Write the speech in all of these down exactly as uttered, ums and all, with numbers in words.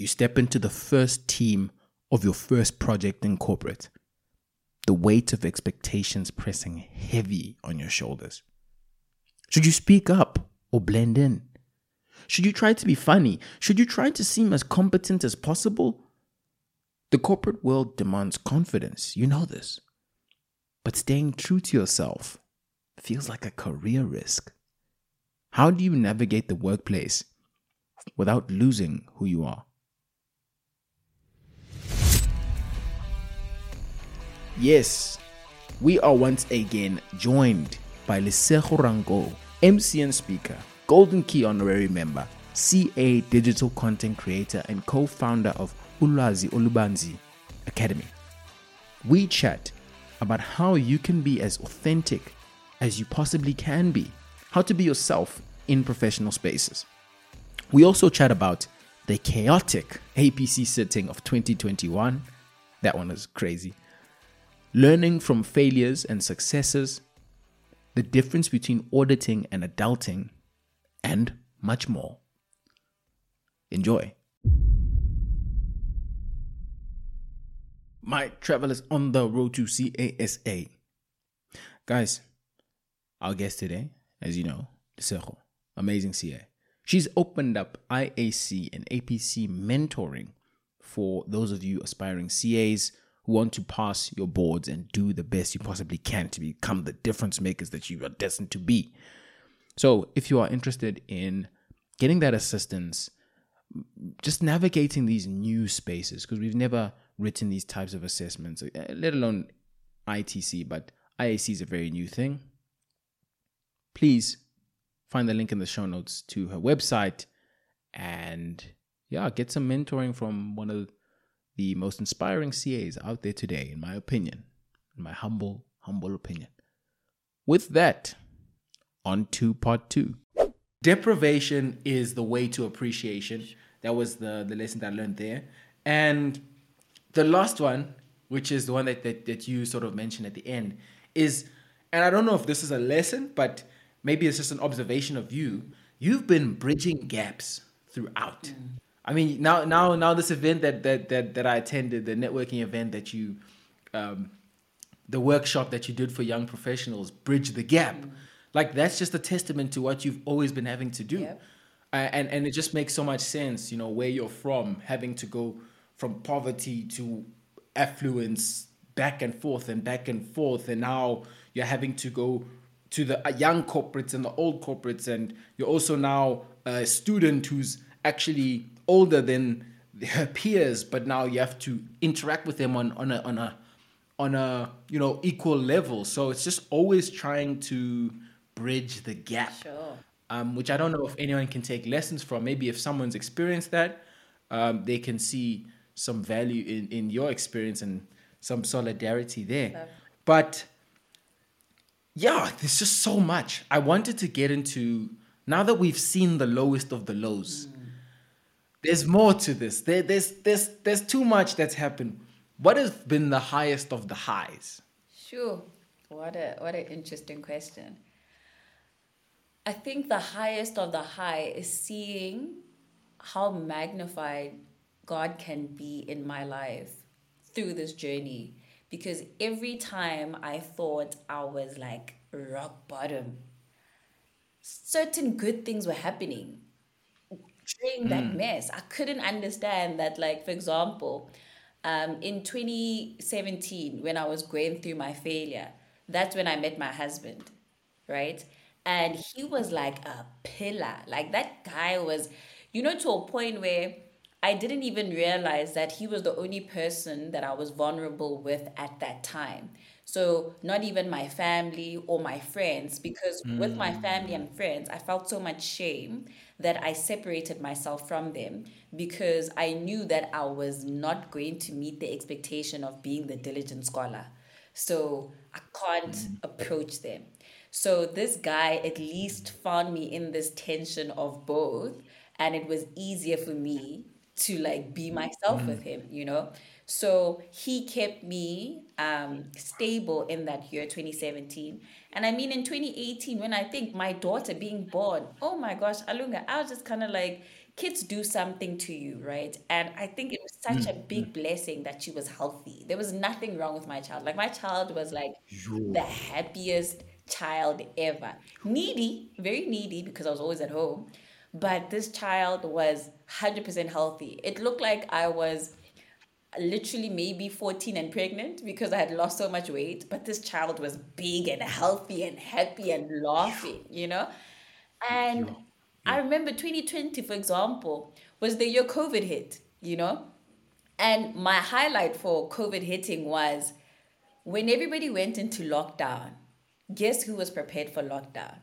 You step into the first team of your first project in corporate. The weight of expectations pressing heavy on your shoulders. Should you speak up or blend in? Should you try to be funny? Should you try to seem as competent as possible? The corporate world demands confidence, you know this. But staying true to yourself feels like a career risk. How do you navigate the workplace without losing who you are? Yes, we are once again joined by Lesego Rango, M C N speaker, Golden Key honorary member, C A digital content creator, and co-founder of Ulwazi Olubanzi Academy. We chat about how you can be as authentic as you possibly can be, how to be yourself in professional spaces. We also chat about the chaotic A P C sitting of twenty twenty-one. That one is crazy. Learning from failures and successes, the difference between auditing and adulting, and much more. Enjoy. My travelers on the road to C A S A. Guys, our guest today, as you know, Lesego, amazing C A. She's opened up I A C and A P C mentoring for those of you aspiring C As who want to pass your boards and do the best you possibly can to become the difference makers that you are destined to be. So if you are interested in getting that assistance, just navigating these new spaces, because we've never written these types of assessments, let alone I T C, but I A C is a very new thing. Please find the link in the show notes to her website and yeah, get some mentoring from one of the most inspiring C As out there today, in my opinion, in my humble, humble opinion. With that, on to part two. Deprivation is the way to appreciation. That was the, the lesson that I learned there. And the last one, which is the one that, that, that you sort of mentioned at the end, is, and I don't know if this is a lesson, but maybe it's just an observation of you. You've been bridging gaps throughout. Mm. I mean, now, now, now, this event that that that that I attended, the networking event that you, um, the workshop that you did for young professionals, bridge the gap. Mm. Like that's just a testament to what you've always been having to do, yep. uh, and and it just makes so much sense. You know where you're from, having to go from poverty to affluence, back and forth and back and forth, and now you're having to go to the young corporates and the old corporates, and you're also now a student who's actually older than her peers, but now you have to interact with them on, on a on a on a you know equal level. So it's just always trying to bridge the gap. Sure. Um, which I don't know if anyone can take lessons from. Maybe if someone's experienced that, um, they can see some value in, in your experience and some solidarity there. Love. But yeah, there's just so much. I wanted to get into, now that we've seen the lowest of the lows, mm. there's more to this. There, there's, there's, there's too much that's happened. What has been the highest of the highs? Sure. What a what an interesting question. I think the highest of the high is seeing how magnified God can be in my life through this journey. Because every time I thought I was like rock bottom, certain good things were happening during that mm. mess. I couldn't understand that, like, for example, um, in twenty seventeen, when I was going through my failure, that's when I met my husband, right? And he was like a pillar. Like that guy was, you know, to a point where I didn't even realize that he was the only person that I was vulnerable with at that time. So not even my family or my friends, because mm. with my family and friends, I felt so much shame that I separated myself from them because I knew that I was not going to meet the expectation of being the diligent scholar. So I can't mm. approach them. So this guy at least found me in this tension of both, and it was easier for me to like be myself mm. with him, you know? So he kept me um, stable in that year, twenty seventeen. And I mean, in twenty eighteen, when I think my daughter being born, oh my gosh, Alunga, I was just kind of like kids do something to you, right? And I think it was such a big blessing that she was healthy. There was nothing wrong with my child. Like my child was like Yo. the happiest child ever. Needy, very needy because I was always at home. But this child was one hundred percent healthy. It looked like I was literally maybe fourteen and pregnant because I had lost so much weight. But this child was big and healthy and happy and laughing, you know? And Yo. I Yo. remember twenty twenty, for example, was the year COVID hit, you know? And my highlight for COVID hitting was when everybody went into lockdown, guess who was prepared for lockdown?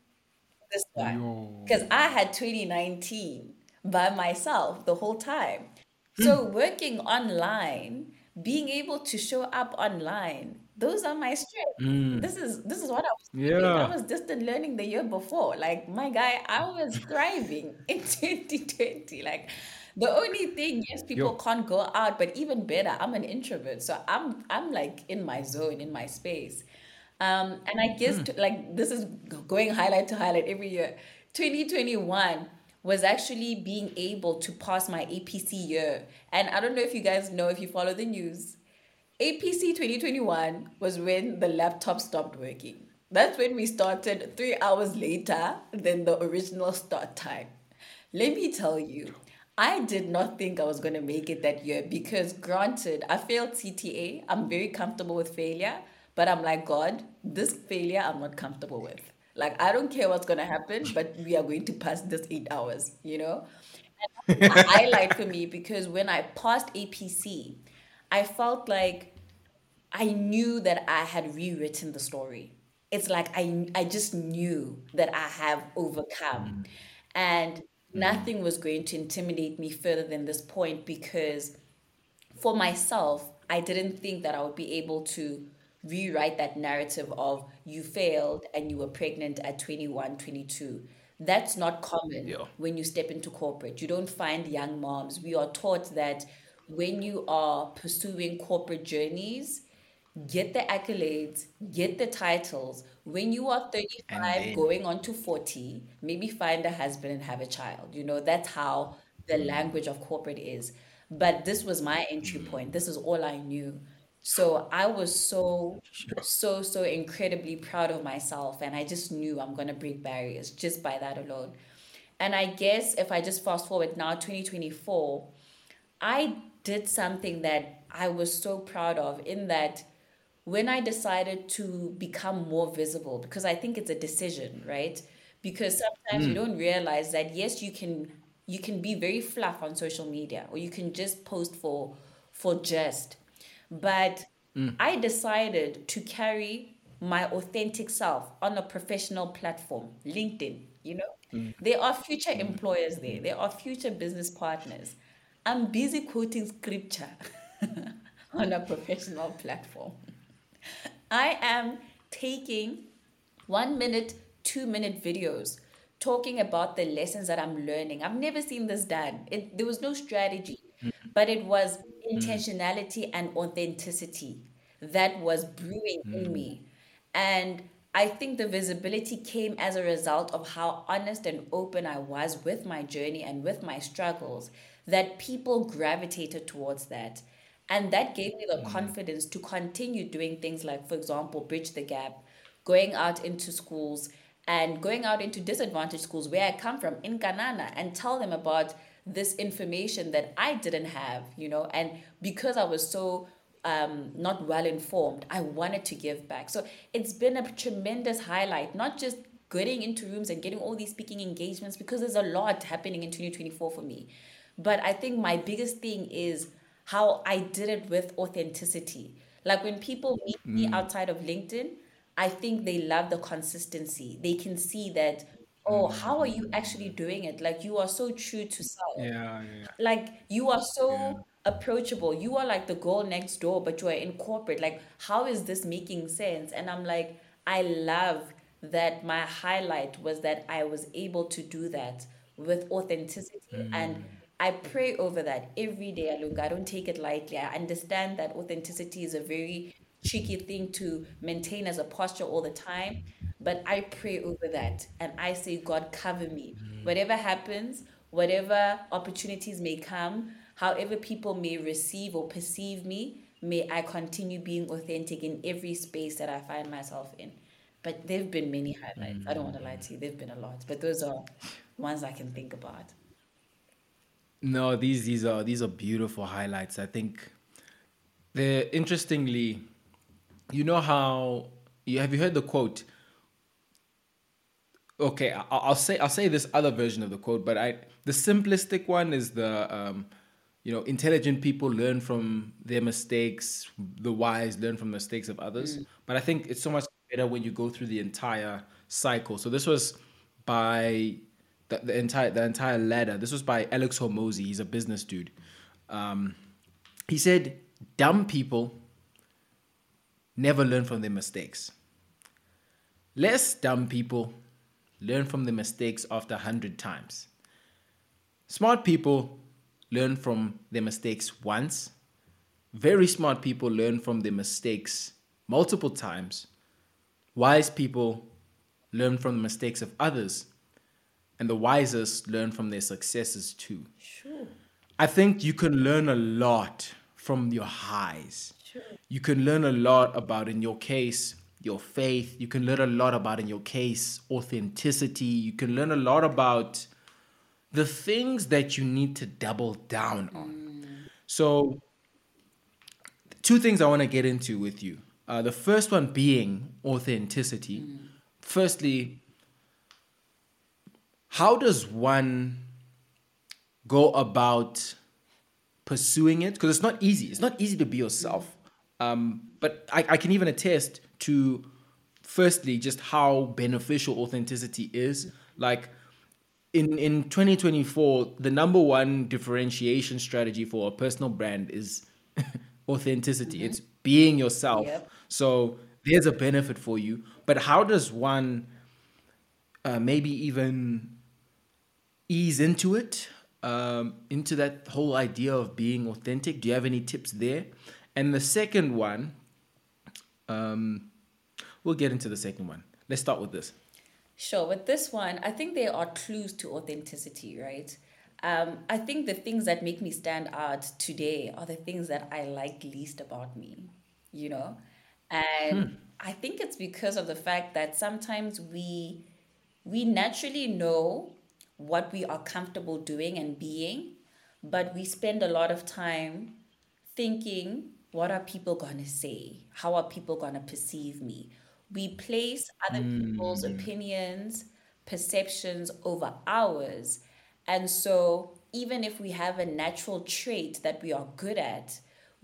This one. Because Yo. I had twenty nineteen by myself the whole time. So working online, being able to show up online, those are my strengths. Mm. This is this is what I was doing. I Yeah. was distant learning the year before. Like my guy, I was thriving in twenty twenty. Like the only thing, yes, people Yo. can't go out, but even better, I'm an introvert. So I'm I'm like in my zone, in my space. Um, and I guess to, like this is g- going highlight to highlight every year. twenty twenty-one was actually being able to pass my A P C year. And I don't know if you guys know if you follow the news. A P C twenty twenty-one was when the laptop stopped working. That's when we started three hours later than the original start time. Let me tell you, I did not think I was going to make it that year because, granted, I failed C T A. I'm very comfortable with failure, but I'm like, God, this failure I'm not comfortable with. Like, I don't care what's going to happen, but we are going to pass this eight hours, you know? A highlight for me because when I passed A P C, I felt like I knew that I had rewritten the story. It's like I I just knew that I have overcome, and Mm. nothing was going to intimidate me further than this point because for myself, I didn't think that I would be able to rewrite that narrative of you failed and you were pregnant at twenty-one, twenty-two. That's not common Yo. when you step into corporate. You don't find young moms. We are taught that when you are pursuing corporate journeys, get the accolades, get the titles. When you are And thirty-five then. going on to forty, maybe find a husband and have a child. You know, that's how the language of corporate is. But this was my entry point. This is all I knew. So I was so, Sure. so, so incredibly proud of myself. And I just knew I'm going to break barriers just by that alone. And I guess if I just fast forward now, twenty twenty-four, I did something that I was so proud of in that when I decided to become more visible, because I think it's a decision, right? Because sometimes you Mm. don't realize that yes, you can you can be very fluff on social media or you can just post for for jest. But Mm. I decided to carry my authentic self on a professional platform, LinkedIn, you know? Mm. There are future Mm. employers there, Mm. there are future business partners. I'm busy quoting scripture on a professional platform. I am taking one minute, two minute videos talking about the lessons that I'm learning. I've never seen this done. It, there was no strategy, but it was Mm. intentionality and authenticity that was brewing in Mm. me. And I think the visibility came as a result of how honest and open I was with my journey and with my struggles, that people gravitated towards that. And that gave me the Mm. confidence to continue doing things like, for example, Bridge the Gap, going out into schools and going out into disadvantaged schools where I come from in Kanana and tell them about this information that I didn't have, you know, and because I was so um, not well informed, I wanted to give back. So it's been a tremendous highlight, not just getting into rooms and getting all these speaking engagements, because there's a lot happening in twenty twenty-four for me. But I think my biggest thing is how I did it with authenticity. Like when people meet me Mm. outside of LinkedIn, I think they love the consistency. They can see that, oh, how are you actually Mm. doing it? Like you are so true to self. Yeah. Yeah. Like you are Yeah. so approachable. You are like the girl next door, but you are in corporate. Like, how is this making sense? And I'm like, I love that my highlight was that I was able to do that with authenticity. And Mm. I pray over that every day, Alunga. I don't take it lightly. I understand that authenticity is a very tricky thing to maintain as a posture all the time. But I pray over that and I say, God, cover me. Whatever happens, whatever opportunities may come, however people may receive or perceive me, may I continue being authentic in every space that I find myself in. But there've been many highlights. I don't want to lie to you. There've been a lot, but those are ones I can think about. No, these these are these are beautiful highlights. I think they're interestingly, you know how you have you heard the quote? Okay, I- I'll say I'll say this other version of the quote, but I the simplistic one is the um, you know, intelligent people learn from their mistakes, the wise learn from the mistakes of others. But I think it's so much better when you go through the entire cycle. So this was by the, the entire the entire ladder. This was by Alex Hormozy. He's a business dude. Um, he said, "Dumb people never learn from their mistakes. Less dumb people learn from their mistakes after a hundred times. Smart people learn from their mistakes once. Very smart people learn from their mistakes multiple times. Wise people learn from the mistakes of others. And the wisest learn from their successes too." Sure. I think you can learn a lot from your highs. Sure. You can learn a lot about, in your case, your faith. You can learn a lot about, in your case, authenticity. You can learn a lot about the things that you need to double down on. So, two things I want to get into with you. Uh, the first one being authenticity. Firstly, how does one go about pursuing it? Because it's not easy. It's not easy to be yourself. Um, but I, I can even attest to, firstly, just how beneficial authenticity is. Like in, in twenty twenty-four, the number one differentiation strategy for a personal brand is authenticity. It's being yourself. Yep. So there's a benefit for you. But how does one uh, maybe even ease into it, um, into that whole idea of being authentic? Do you have any tips there? And the second one, um, we'll get into the second one. Let's start with this. Sure. With this one, I think there are clues to authenticity, right? Um, I think the things that make me stand out today are the things that I like least about me, you know? And I think it's because of the fact that sometimes we we naturally know what we are comfortable doing and being, but we spend a lot of time thinking, what are people going to say? How are people going to perceive me? We place other people's opinions, perceptions over ours. And so, even if we have a natural trait that we are good at,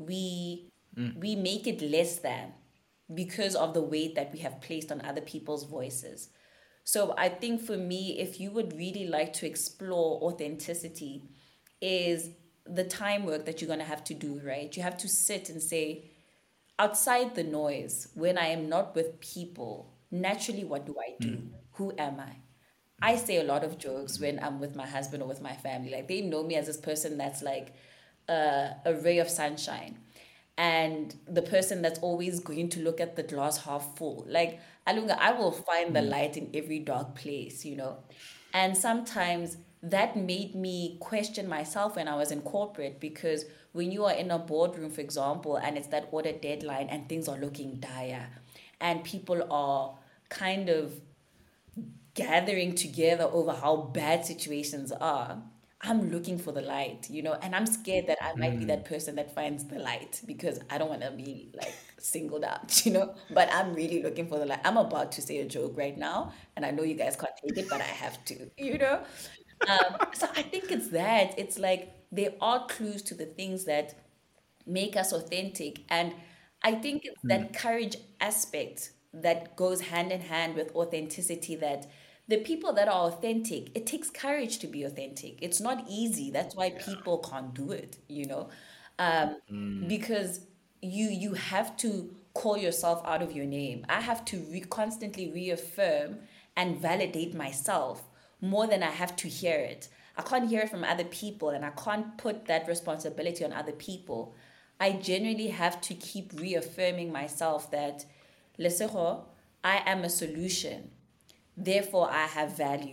we we make it less than because of the weight that we have placed on other people's voices. So I think for me, if you would really like to explore authenticity, is the time work that you're going to have to do, right? You have to sit and say, outside the noise, when I am not with people, naturally, what do I do? Who am I? I say a lot of jokes when I'm with my husband or with my family. Like, they know me as this person that's like a, a ray of sunshine, and the person that's always going to look at the glass half full. Like, Alunga, I will find the light in every dark place, you know? And sometimes that made me question myself when I was in corporate, because when you are in a boardroom, for example, and it's that audit deadline and things are looking dire and people are kind of gathering together over how bad situations are, I'm looking for the light, you know, and I'm scared that I might be that person that finds the light, because I don't want to be like singled out, you know, but I'm really looking for the light. I'm about to say a joke right now, and I know you guys can't take it, but I have to, you know. Um, so I think it's that. It's like there are clues to the things that make us authentic. And I think it's that courage aspect that goes hand in hand with authenticity, that the people that are authentic, it takes courage to be authentic. It's not easy. That's why people can't do it, you know, um, because you you have to call yourself out of your name. I have to re- constantly reaffirm and validate myself more than I have to hear it. I can't hear it from other people, and I can't put that responsibility on other people. I genuinely have to keep reaffirming myself that, Lesego, I am a solution. Therefore, I have value.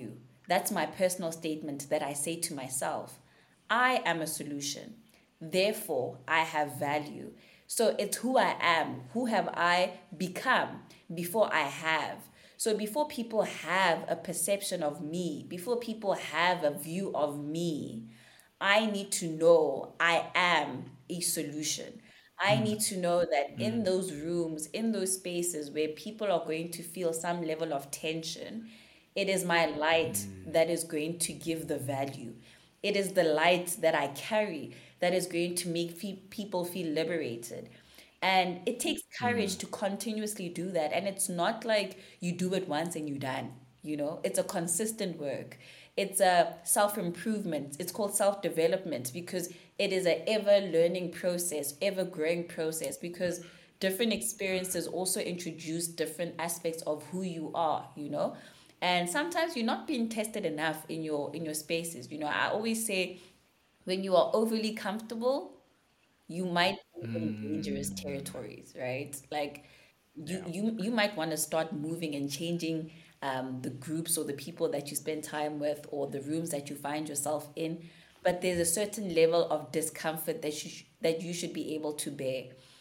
That's my personal statement that I say to myself. I am a solution. Therefore, I have value. So it's who I am. Who have I become before I have? So before people have a perception of me, before people have a view of me, I need to know I am a solution. I need to know that in those rooms, in those spaces where people are going to feel some level of tension, it is my light that is going to give the value. It is the light that I carry that is going to make fe- people feel liberated. And it takes courage to continuously do that. And it's not like you do it once and you're done. You know, it's a consistent work. It's a self improvement. It's called self development because it is a ever learning process, ever growing process. Because different experiences also introduce different aspects of who you are. You know, and sometimes you're not being tested enough in your in your spaces. You know, I always say when you are overly comfortable, you might be in dangerous territories, right? Like you Yeah. you you might want to start moving and changing um, the groups or the people that you spend time with or the rooms that you find yourself in. But there's a certain level of discomfort that you sh- that you should be able to bear,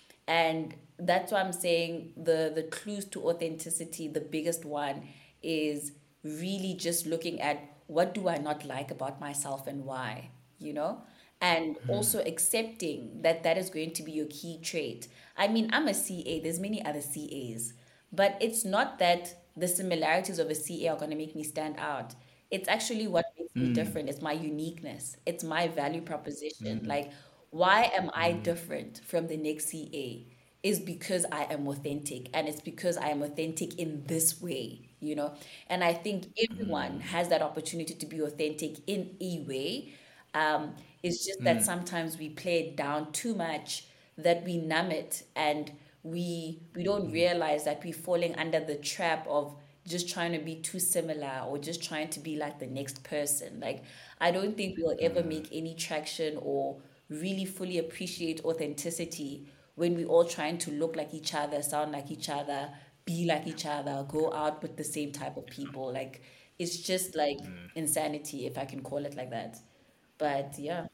and that's why I'm saying the the clues to authenticity. The biggest one is really just looking at what do I not like about myself and why, you know? And also accepting that that is going to be your key trait. I mean, I'm a C A, there's many other C As, but it's not that the similarities of a C A are going to make me stand out. It's actually what makes me different. It's my uniqueness. It's my value proposition. Like, why am I different from the next C A? Is because I am authentic, and it's because I am authentic in this way, you know. And I think everyone has that opportunity to be authentic in a way. Um, it's just that sometimes we play it down too much, that we numb it, and we we don't realize that we're falling under the trap of just trying to be too similar or just trying to be like the next person. Like, I don't think we'll ever make any traction or really fully appreciate authenticity when we all trying to look like each other, sound like each other, be like each other, go out with the same type of people. Like, it's just like insanity, if I can call it like that. But yeah.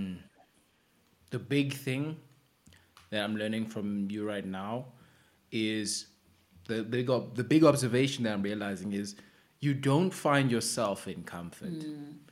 The big thing that I'm learning from you right now is the big ob- the big observation that I'm realizing is you don't find yourself in comfort.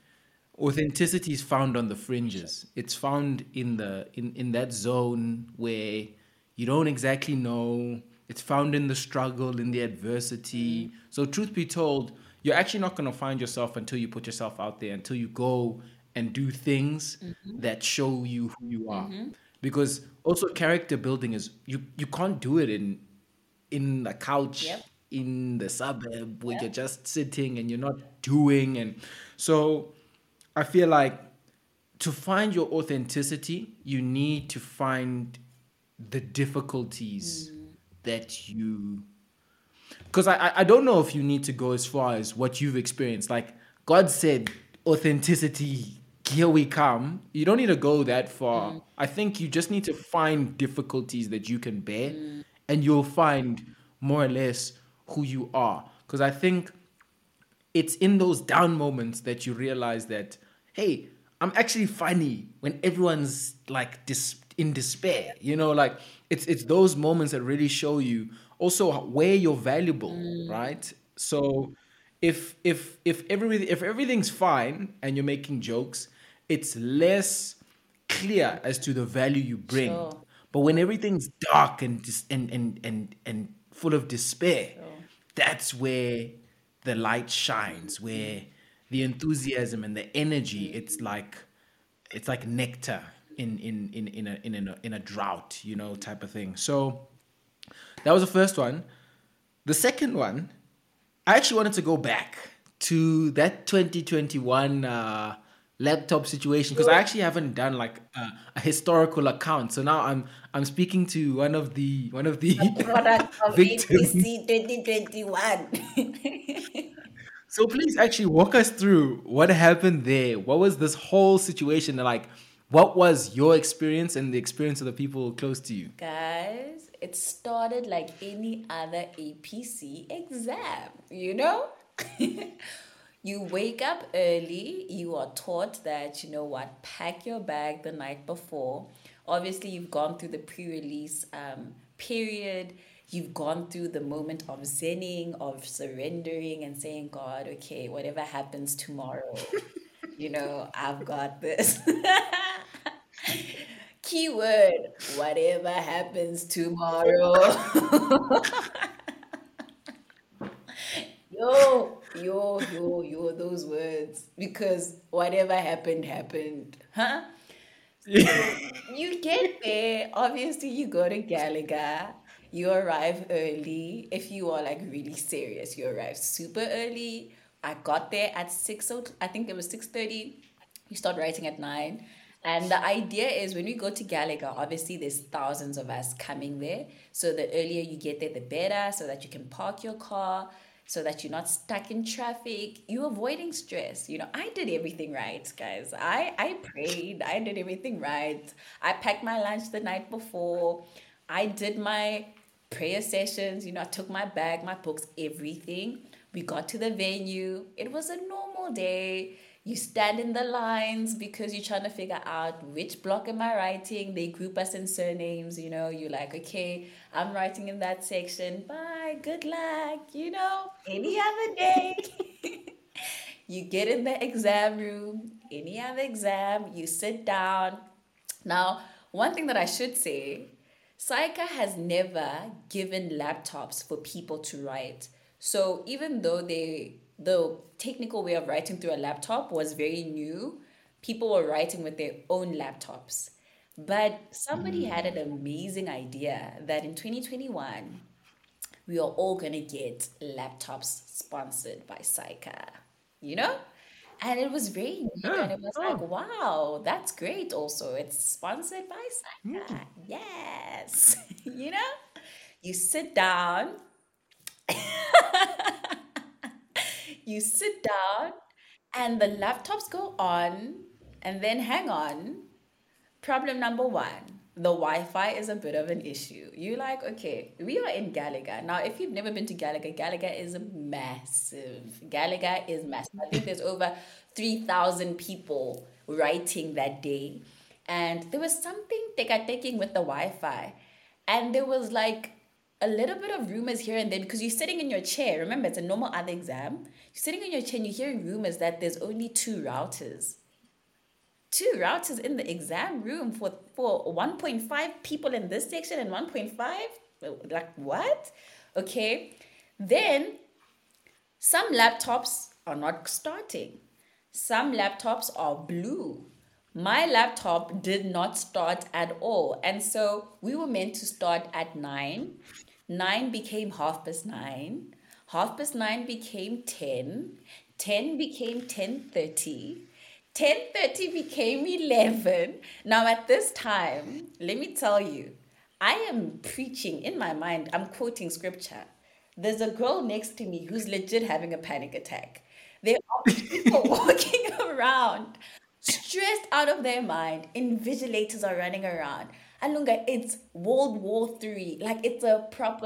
Authenticity is found on the fringes. It's found in the in, in that zone where you don't exactly know. It's found in the struggle, in the adversity. So truth be told, you're actually not going to find yourself until you put yourself out there, until you go and do things that show you who you are. Because also character building is you you can't do it in in a couch Yep. in the suburb where you're Yep. just sitting and you're not doing. And so I feel like to find your authenticity you need to find the difficulties that you, because I, I I don't know if you need to go as far as what you've experienced. Like God said, authenticity, here we come. You don't need to go that far. I think you just need to find difficulties that you can bear, and you'll find more or less who you are. Because I think it's in those down moments that you realize that, hey, I'm actually funny when everyone's like dis- in despair. You know, like it's it's those moments that really show you also where you're valuable, right? So if if if everything if everything's fine and you're making jokes, it's less clear as to the value you bring. Sure. But when everything's dark and dis- and and and and full of despair, Sure. that's where the light shines, where the enthusiasm and the energy, it's like it's like nectar in in in in a in a in a drought, you know, type of thing. So that was the first one. The second one, I actually wanted to go back to that twenty twenty-one uh, laptop situation because I actually haven't done like a, a historical account. So now I'm I'm speaking to one of the one of the Product of victims. A P C twenty twenty-one. So please actually walk us through what happened there. What was this whole situation like? What was your experience and the experience of the people close to you? Guys, it started like any other A P C exam, you know? You wake up early, you are taught that, you know what, pack your bag the night before. Obviously, you've gone through the pre release um, period, you've gone through the moment of zenning, of surrendering, and saying, God, okay, whatever happens tomorrow, you know, I've got this. Keyword, whatever happens tomorrow. Yo, yo, yo, yo, those words. Because whatever happened, happened. Huh? So you get there. Obviously, you go to Gallagher. You arrive early. If you are like really serious, you arrive super early. I got there at six. o- I think it was six thirty. You start writing at nine. And the idea is when we go to Gallagher, obviously there's thousands of us coming there. So the earlier you get there, the better, so that you can park your car, so that you're not stuck in traffic. You're avoiding stress. You know, I did everything right, guys. I, I prayed, I did everything right. I packed my lunch the night before. I did my prayer sessions. You know, I took my bag, my books, everything. We got to the venue. It was a normal day. You stand in the lines because you're trying to figure out which block am I writing. They group us in surnames, you know. You're like, okay, I'm writing in that section. Bye, good luck, you know. Any other day. You get in the exam room, any other exam, you sit down. Now, one thing that I should say, Saika has never given laptops for people to write. So even though they the technical way of writing through a laptop was very new, people were writing with their own laptops. But somebody had an amazing idea that in twenty twenty-one, we are all going to get laptops sponsored by Saika, you know? And it was very new and Yeah. it was like, Oh. wow, that's great also. It's sponsored by Saika. Mm. Yes. You know? You sit down, you sit down, and the laptops go on, and then hang on. Problem number one, the Wi-Fi is a bit of an issue. You're like, okay, we are in Gallagher. Now, if you've never been to Gallagher, Gallagher is massive. Gallagher is massive. I think there's over three thousand people writing that day. And there was something taking with the Wi-Fi. And there was like a little bit of rumors here and there because you're sitting in your chair. Remember, it's a normal other exam. You're sitting in your chair and you're hearing rumors that there's only two routers two routers in the exam room for for one point five people in this section and one point five, like what? Okay, then some laptops are not starting, some laptops are blue. My laptop did not start at all, and so we were meant to start at nine. Nine became half past nine, half past nine became ten, ten became ten thirty, ten thirty became eleven. Now at this time, let me tell you, I am preaching in my mind, I'm quoting scripture. There's a girl next to me who's legit having a panic attack. There are people walking around stressed out of their mind. Invigilators are running around. Alunga, it's World War Three. Like it's a proper.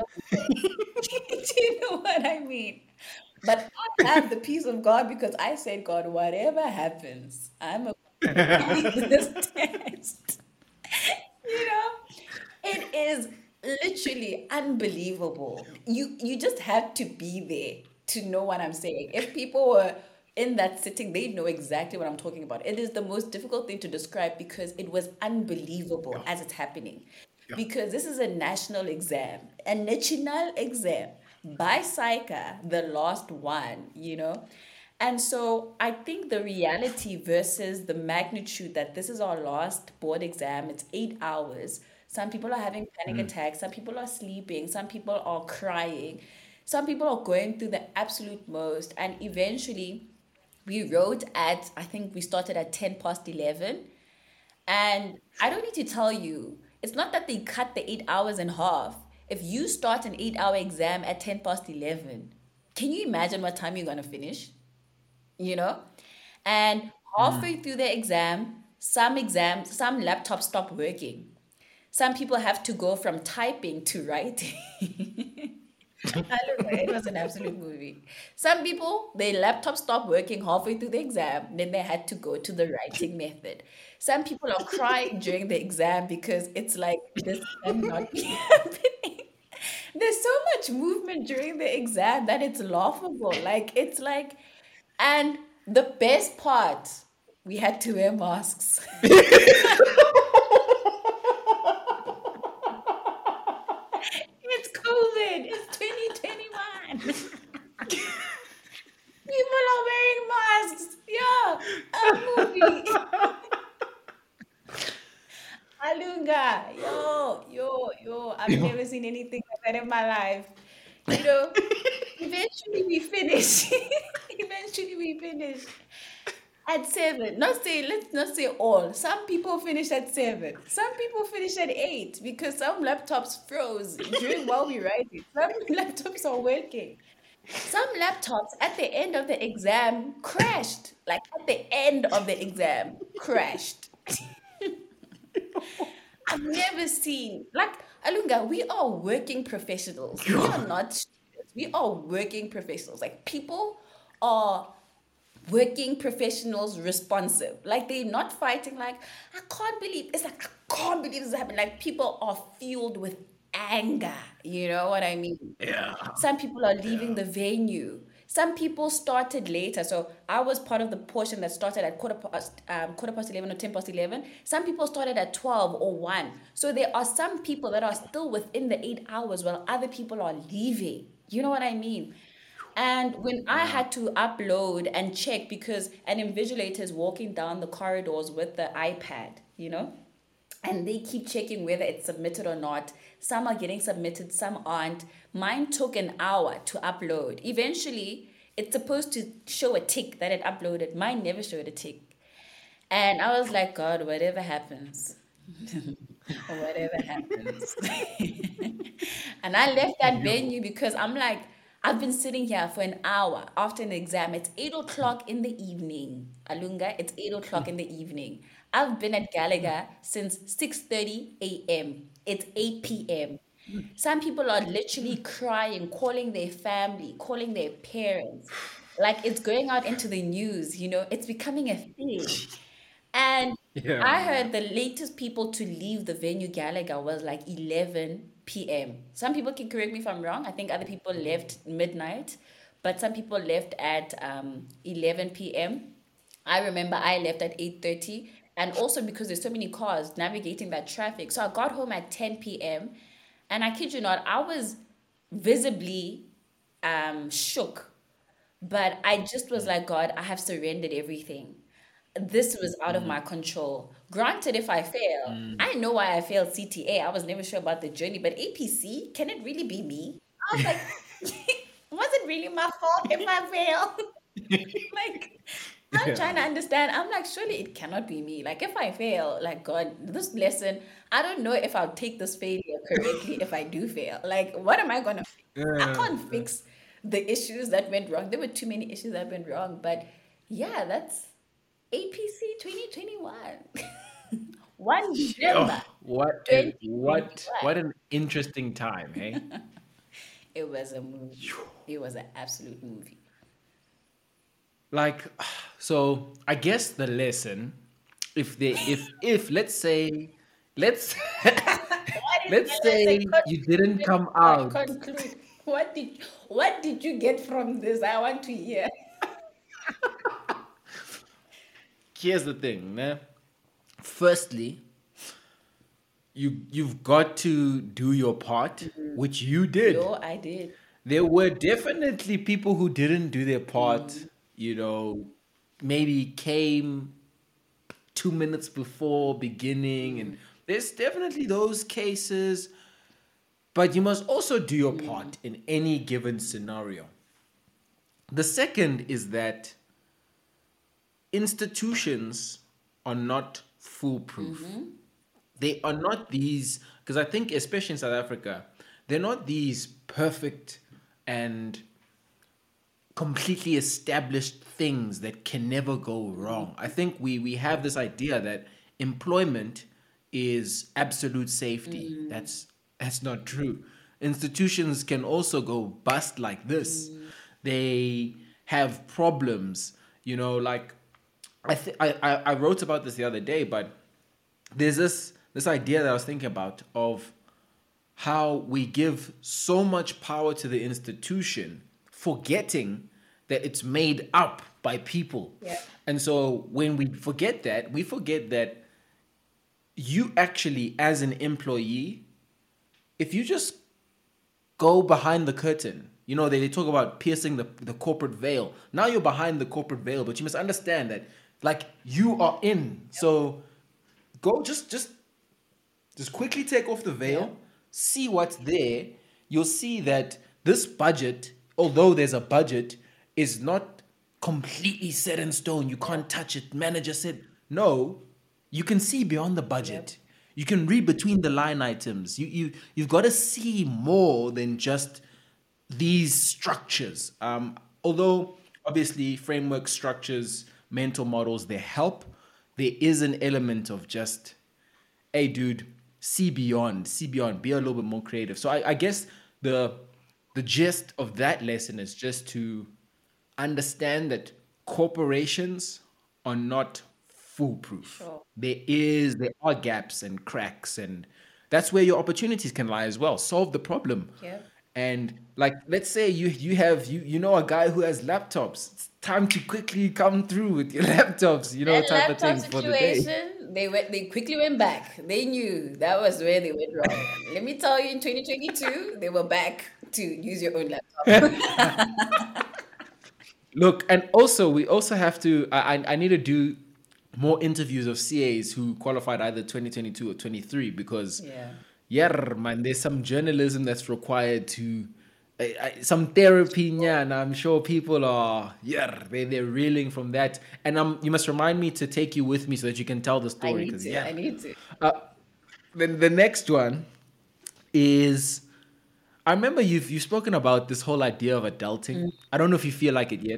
Do you know what I mean? But I have the peace of God because I said, God, whatever happens, I'm a this test. You know, it is literally unbelievable. You you just have to be there to know what I'm saying. If people were in that sitting, they know exactly what I'm talking about. It is the most difficult thing to describe because it was unbelievable Yeah. as it's happening. Yeah. Because this is a national exam, a national exam by Saika, the last one, you know. And so I think the reality versus the magnitude that this is our last board exam, it's eight hours. Some people are having panic Mm. attacks, some people are sleeping, some people are crying, some people are going through the absolute most. And eventually, we wrote at, I think we started at ten past eleven. And I don't need to tell you, it's not that they cut the eight hours in half. If you start an eight hour exam at ten past eleven, can you imagine what time you're going to finish? You know? And Mm. halfway through the exam, some exams, some laptops stop working. Some people have to go from typing to writing. I look, it was an absolute movie. Some people, their laptop stopped working halfway through the exam, then they had to go to the writing method. Some people are crying during the exam because it's like this cannot be happening. There's so much movement during the exam that it's laughable. Like it's like, and the best part, we had to wear masks. It's COVID. It's twenty twenty-one. People are wearing masks. Yeah, a movie. Alunga. Yo, yo, yo. I've never seen anything like that in my life. You know, eventually we finish. Eventually we finish at seven. Not say, let's not say all. Some people finish at seven. Some people finish at eight because some laptops froze during while we writing. Some laptops are working. Some laptops at the end of the exam crashed. Like at the end of the exam, crashed. I've never seen like Alunga, we are working professionals. We are not students. We are working professionals. Like people are working professionals responsive. Like they're not fighting like, I can't believe it's like I can't believe this happened. Like people are fueled with anger. You know what I mean? Yeah. Some people are leaving the venue. Some people started later. So I was part of the portion that started at quarter past, um, quarter past eleven or ten past eleven. Some people started at twelve or one. So there are some people that are still within the eight hours while other people are leaving. You know what I mean? And when I Yeah. had to upload and check because an invigilator is walking down the corridors with the iPad, you know? And they keep checking whether it's submitted or not. Some are getting submitted, some aren't. Mine took an hour to upload. Eventually, it's supposed to show a tick that it uploaded. Mine never showed a tick. And I was like, God, whatever happens, whatever happens. And I left that venue because I'm like, I've been sitting here for an hour after an exam. It's eight o'clock in the evening. Alunga, it's eight o'clock in the evening. I've been at Gallagher since six thirty a m. It's eight p m. Some people are literally crying, calling their family, calling their parents. Like it's going out into the news, you know, it's becoming a thing. And Yeah, I man. heard the latest people to leave the venue Gallagher was like eleven p m. Some people can correct me if I'm wrong. I think other people left midnight, but some people left at um, eleven p m. I remember I left at eight thirty and also because there's so many cars navigating that traffic. So I got home at ten p m and I kid you not, I was visibly um shook, but I just was like, God, I have surrendered everything. This was out of my Mm, control. Granted, if I fail, mm. I know why I failed C T A. I was never sure about the journey, but A P C, can it really be me? I was like, was it really my fault if I fail? Like, I'm trying Yeah. to understand. I'm like, surely it cannot be me. Like, if I fail, like, God, this lesson, I don't know if I'll take this failure correctly if I do fail. Like, what am I going to fix? I Yeah. can't fix the issues that went wrong. There were too many issues that went wrong. But yeah, that's A P C twenty twenty-one. one Oh, December what a what what twenty twenty-one. an interesting time, hey? It was a movie. It was an absolute movie. Like, so I guess the lesson, if they if if let's say let's What is let's the lesson? say you didn't Conclude, come God, out. conclude. What did what did you get from this? I want to hear. Here's the thing, man. Firstly, you you've got to do your part, which you did. Yo, I did. There were definitely people who didn't do their part, you know, maybe came two minutes before beginning, and there's definitely those cases, but you must also do your part in any given scenario. The second is that institutions are not foolproof. They are not these, because I think, especially in South Africa, they're not these perfect and completely established things that can never go wrong. I think we we have this idea that employment is absolute safety. That's that's not true. institutions can also go bust like this. They have problems, you know, like I, th- I I I wrote about this the other day, but there's this this idea that I was thinking about of how we give so much power to the institution, forgetting that it's made up by people. Yeah. And so when we forget that, we forget that you actually, as an employee, if you just go behind the curtain, you know, they, they talk about piercing the, the corporate veil. Now you're behind the corporate veil, but you must understand that, like, you are in. So go just just just quickly take off the veil, Yeah. see what's there. You'll see that this budget, although there's a budget, is not completely set in stone. You can't touch it. Manager said, no, you can see beyond the budget. You can read between the line items. You you you've got to see more than just these structures. Um, although obviously framework structures, mental models, they help. There is an element of just, hey, dude, see beyond, see beyond, be a little bit more creative. So I, I guess the the gist of that lesson is just to understand that corporations are not foolproof. Sure. There is there are gaps and cracks, and that's where your opportunities can lie as well. Solve the problem. Yeah. And like, let's say you you have you you know a guy who has laptops. It's time to quickly come through with your laptops, you know, That type of laptop thing for the day. situation, they went, they quickly went back. They knew that was where they went wrong. Let me tell you, in twenty twenty-two, they were back to use your own laptop. Look, and also we also have to. I I I need to do more interviews of C As who qualified either twenty twenty-two or twenty-three because Yeah. yeah, man, there's some journalism that's required to. I, I, some therapy, yeah, and I'm sure people are, yeah, they, they're reeling from that. And um, you must remind me to take you with me so that you can tell the I story. need 'Cause, to. yeah. I need to. Uh, then the next one is, I remember you've you've spoken about this whole idea of adulting. I don't know if you feel like it yet,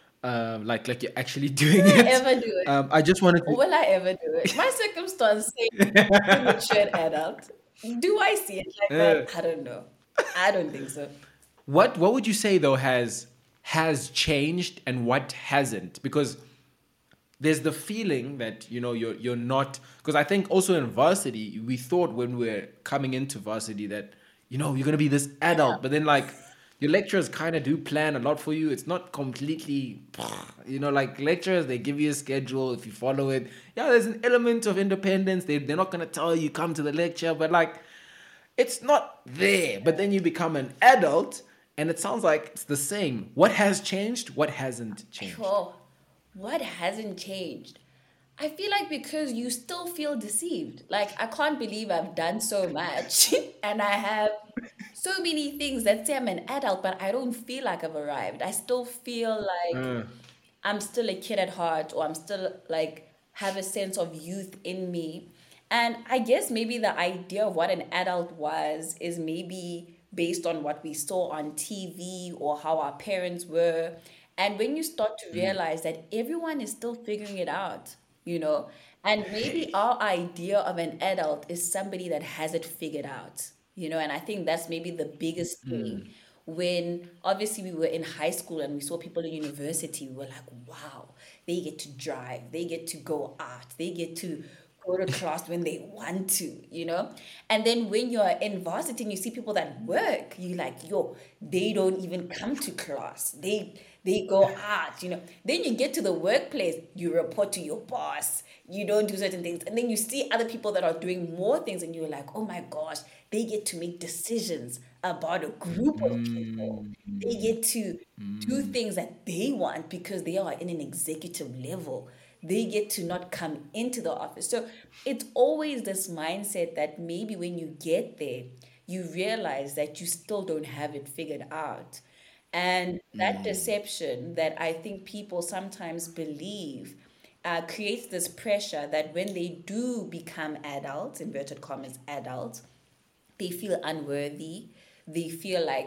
um, like like you're actually doing Will I it. ever do it? Um, I just wanted Or to. will I ever do it? My circumstance say I'm a mature adult. Do I see it like Uh, that? I don't know. I don't think so. What what would you say though has has changed and what hasn't? Because there's the feeling that you know you're you're not, because I think also in varsity we thought when we we're coming into varsity that you know you're gonna be this adult, but then like your lecturers kind of do plan a lot for you. It's not completely, you know, like lecturers, they give you a schedule. If you follow it, yeah, there's an element of independence. They they're not gonna tell you come to the lecture, but like it's not there. But then you become an adult, and it sounds like it's the same. What has changed? What hasn't changed? Sure. What hasn't changed? I feel like because you still feel deceived. Like, I can't believe I've done so much and I have so many things that say I'm an adult, but I don't feel like I've arrived. I still feel like Uh, I'm still a kid at heart, or I'm still like have a sense of youth in me. And I guess maybe the idea of what an adult was is maybe based on what we saw on T V or how our parents were. And when you start to realize that everyone is still figuring it out, you know, and maybe our idea of an adult is somebody that has it figured out, you know, and I think that's maybe the biggest thing. When obviously we were in high school and we saw people in university, we were like, wow, they get to drive, they get to go out, they get to go to class when they want to, you know? And then when you're in varsity and you see people that work, you're like, yo, they don't even come to class. They they go out, you know. Then you get to the workplace, you report to your boss, you don't do certain things. And then you see other people that are doing more things and you're like, oh my gosh, they get to make decisions about a group of people. They get to do things that they want because they are in an executive level. They get to not come into the office. So it's always this mindset that maybe when you get there, you realize that you still don't have it figured out. And that deception that I think people sometimes believe uh, creates this pressure that when they do become adults, inverted commas, adults, they feel unworthy. They feel like,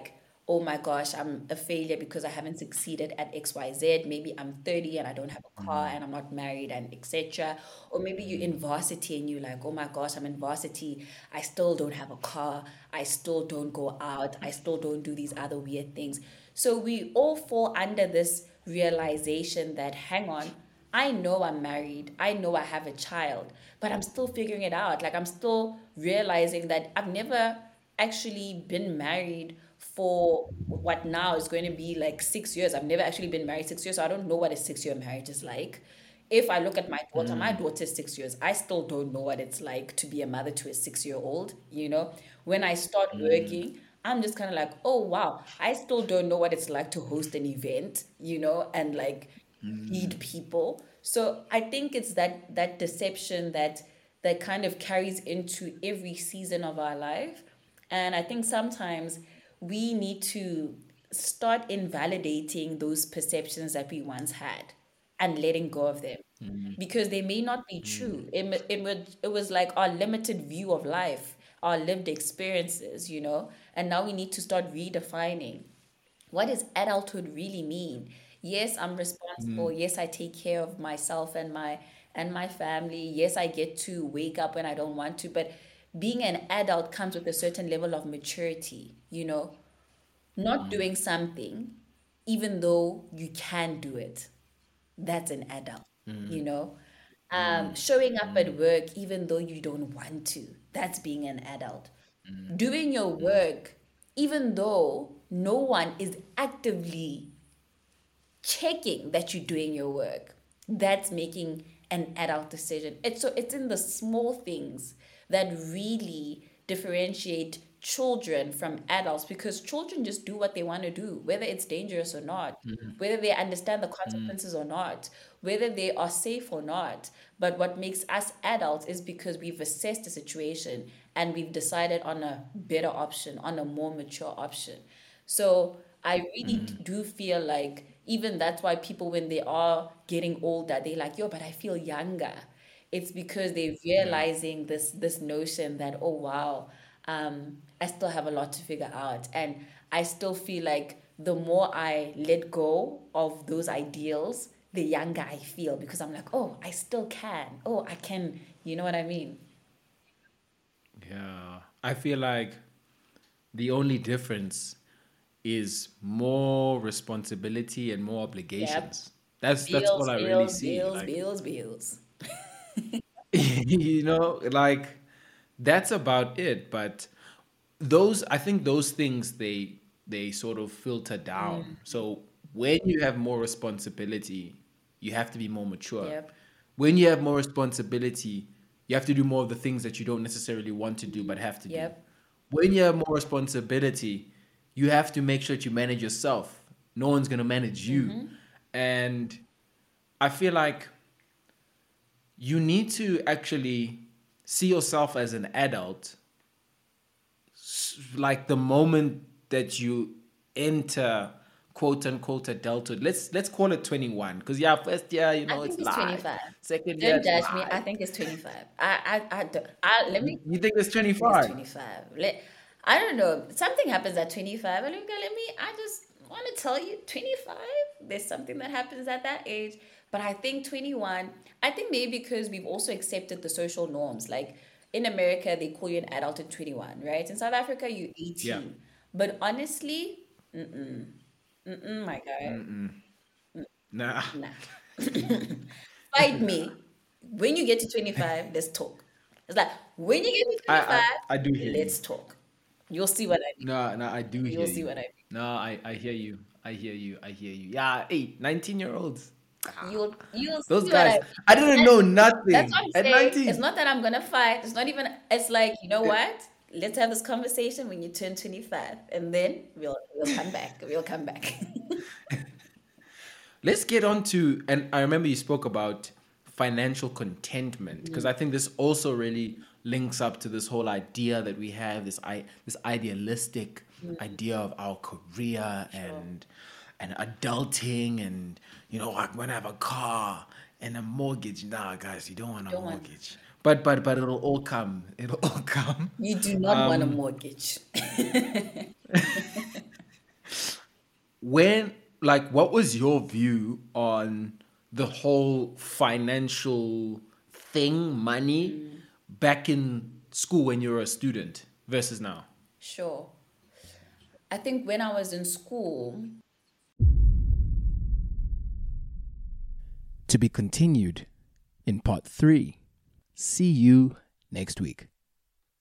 oh my gosh, I'm a failure because I haven't succeeded at X Y Z. Maybe I'm thirty and I don't have a car and I'm not married and et cetera. Or maybe you're in varsity and you're like, oh my gosh, I'm in varsity. I still don't have a car. I still don't go out. I still don't do these other weird things. So we all fall under this realization that, hang on, I know I'm married. I know I have a child, but I'm still figuring it out. Like, I'm still realizing that I've never actually been married for what now is going to be like six years. I've never actually been married six years, so I don't know what a six year marriage is like. If I look at my daughter, my daughter's six years, I still don't know what it's like to be a mother to a six year old. You know, when I start working, I'm just kind of like, oh wow, I still don't know what it's like to host an event, you know, and like feed people. So I think it's that that deception that that kind of carries into every season of our life. And I think sometimes we need to start invalidating those perceptions that we once had and letting go of them because they may not be true. It, ma- it, would, it was like our limited view of life, our lived experiences, you know, and now we need to start redefining what does adulthood really mean. Yes, I'm responsible. Yes, I take care of myself and my and my family. Yes, I get to wake up when I don't want to, but being an adult comes with a certain level of maturity, you know, not doing something even though you can do it. That's an adult, you know. Um, showing up at work even though you don't want to. That's being an adult. Doing your work even though no one is actively checking that you're doing your work. That's making an adult decision. It's so it's in the small things that really differentiate children from adults because children just do what they want to do, whether it's dangerous or not, whether they understand the consequences or not, whether they are safe or not. But what makes us adults is because we've assessed the situation and we've decided on a better option, on a more mature option. So I really do feel like even that's why people, when they are getting older, they're like, yo, but I feel younger. It's because they're realizing this this notion that, oh wow, um, I still have a lot to figure out. And I still feel like the more I let go of those ideals, the younger I feel because I'm like, oh, I still can. Oh, I can, you know what I mean? Yeah. I feel like the only difference is more responsibility and more Yep. obligations. That's that's all Bills, I really bills, see. bills, Like, bills, bills. you know, like that's about it. But those, I think those things they they sort of filter down. So when you have more responsibility, you have to be more mature. Yep. When you have more responsibility, you have to do more of the things that you don't necessarily want to do but have to do. Yep. When you have more responsibility, you have to make sure that you manage yourself. No one's gonna manage you. And I feel like you need to actually see yourself as an adult s- like the moment that you enter quote unquote adulthood. Let's let's call it twenty-one. Because yeah, first year, you I know, think it's it's live. twenty-five. Second year Don't it's judge me. I live. think it's twenty-five. I, I, I, don't- I let You, me, you think it's I think it's twenty-five? twenty-five. Let, I don't know. Something happens at twenty-five. And let me, let me, I just want to tell you twenty-five, there's something that happens at that age. But I think twenty-one, I think maybe because we've also accepted the social norms. Like in America, they call you an adult at twenty-one, right? In South Africa, you're Yeah. eighteen. But honestly, mm, my God, Nah. nah. Fight me. When you get to twenty-five, let's talk. It's like, when you get to I, I twenty-five, I do hear you. let's talk. You'll see what I mean. No, no, I do You'll hear see you. what I mean. No, I, I hear you. I hear you. I hear you. Yeah, hey, nineteen year olds. You'll you'll Those see what I guys, mean. I didn't And know that's what nothing I'm at saying. It's nineteen. not that I'm gonna fight. It's not even it's like, you know what? Let's have this conversation when you turn twenty-five. And then we'll we'll come back. We'll come back. Let's get on to, and I remember you spoke about financial contentment because I think this also really links up to this whole idea that we have this I this idealistic idea of our career Sure. and and adulting and you know I'm gonna have a car and a mortgage. Nah, guys, you don't want a Don't want mortgage. But but but it'll all come. It'll all come. you do not want a Um, mortgage. when, like, what was your view on the whole financial thing, money, mm. back in school when you were a student versus now? Sure. I think when I was in school... To be continued in part three. See you next week.